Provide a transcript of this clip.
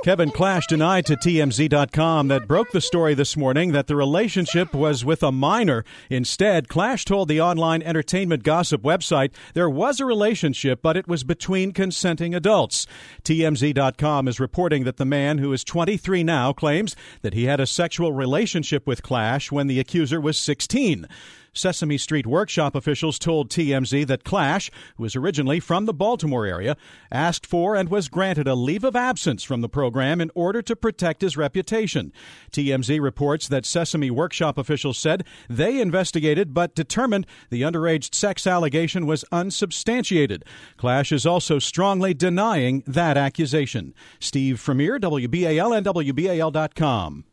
Kevin Clash denied to TMZ.com that broke the story this morning that the relationship was with a minor. Instead, Clash told the online entertainment gossip website there was a relationship, but it was between consenting adults. TMZ.com is reporting that the man, who is 23 now, claims that he had a sexual relationship with Clash when the accuser was 16. Sesame Street Workshop officials told TMZ that Clash, who is originally from the Baltimore area, asked for and was granted a leave of absence from the program in order to protect his reputation. TMZ reports that Sesame Workshop officials said they investigated but determined the underage sex allegation was unsubstantiated. Clash is also strongly denying that accusation. Steve Fremier, WBAL and WBAL.com.